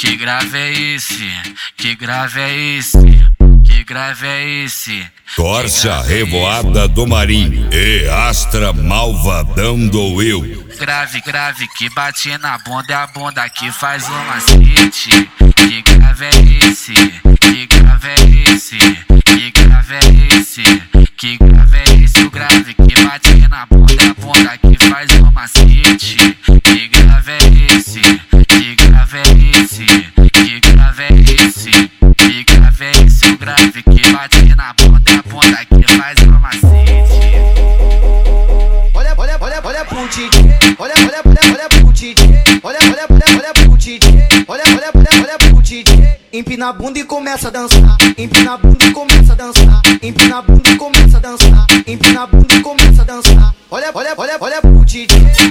Que grave é esse? Que grave é esse? Que grave é esse? Torce a revoada do marinho e astra malvadão do eu. Grave, grave, que bate na bunda, é a bunda que faz o macete. Que grave é esse? Que grave é esse? Que grave é esse? Que grave é esse? O grave que bate na bunda, é a bunda que faz o macete. Que grave é esse? Que grave é esse? Que grave é esse? Que grave é esse? O grave que bate na bunda, é a bunda que faz o macete. Olha pro DJ, olha pro DJ, olha pro DJ, olha pro DJ. Empina a bunda e começa a dançar, empina a bunda e começa a dançar, empina a bunda e começa a dançar, empina a bunda e começa a dançar. Olha pro DJ.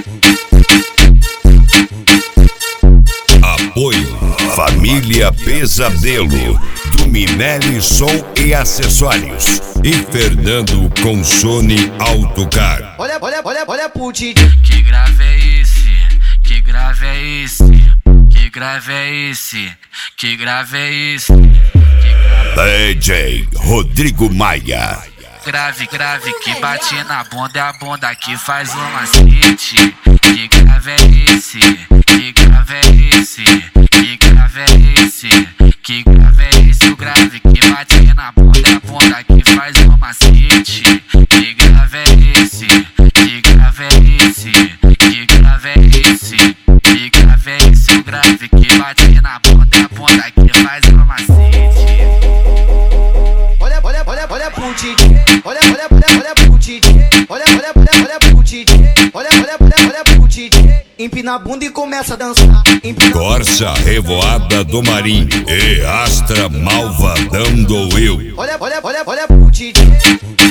Apoio Família Pesadelo, do Minelli Som e Acessórios e Fernando Consone Autocar. Olha pro DJ. Que grave é esse? Que grave é esse? Que grave é esse? Que grave é esse? DJ Rodrigo Maia. Grave, grave, que bate na bunda, é a bunda que faz o macete. Que grave é esse? Que grave é esse? Que grave é esse? Que grave é esse? O grave que bate na bunda, é a bunda que faz o macete. Que grave é esse? Que grave é esse? Que grave é esse? Que grave é esse? O grave que bate na bunda, é a bunda que faz o macete. Olha pro DJ, olha pro DJ, olha pro DJ, olha pro DJ. Empina a bunda e começa a dançar. Torce a revoada do marinho e astra malvadão do eu. Olha pro DJ.